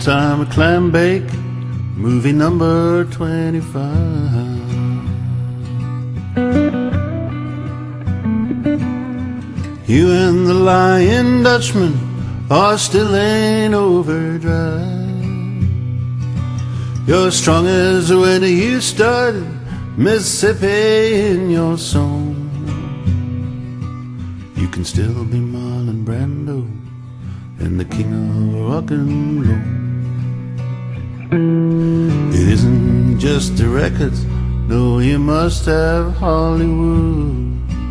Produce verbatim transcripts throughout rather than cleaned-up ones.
time of clam bake, movie number twenty-five. You and the Lion Dutchman are still in overdrive. You're strong as when you started, Mississippi in your song. You can still be Marlon Brando and the king of rock and roll. It isn't just the records, no, you must have Hollywood.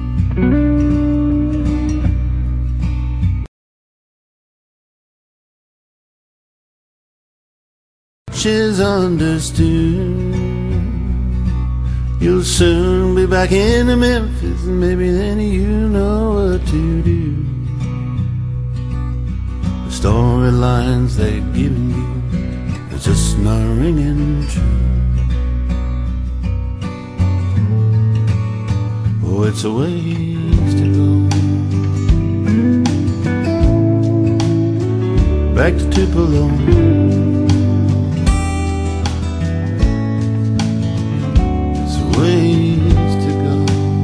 She's understood. You'll soon be back in Memphis, and maybe then you know what to do. The storylines they're giving you are just not ringing true. Oh, it's a ways to go back to Tupelo. Ways to go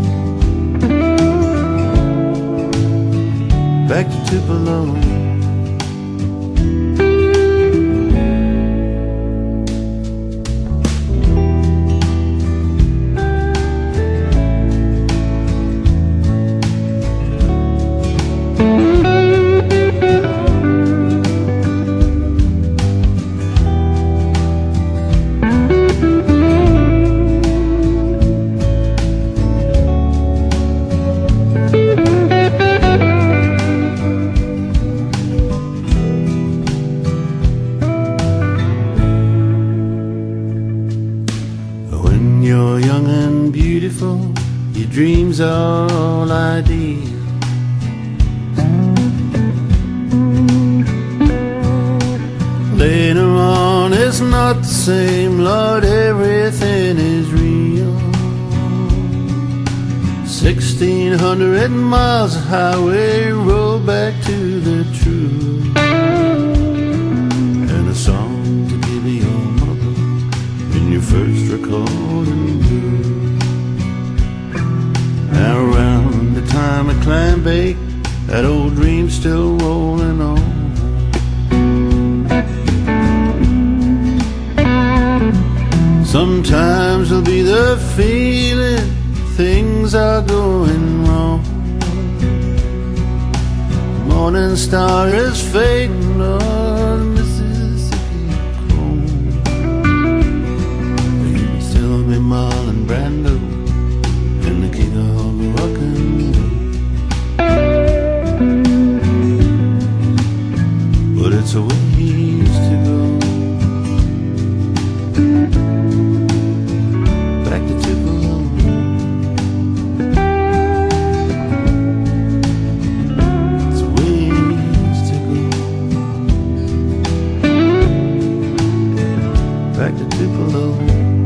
back to Tupelo. When you're young and beautiful, your dreams are all ideal. Later on it's not the same, Lord, everything is real. Sixteen hundred miles of highway roll back to the truth, and a song to give your mother in your first recording booth. Now around the time of clam bake, that old dream's still rolling on. Sometimes there'll be the feeling things are going wrong. Morning star is fading on Mississippi chrome. You can still be Marlon Brando and the king of rock and roll. But it's a ways to go back to Tupelo. It's a ways to go back to Tupelo.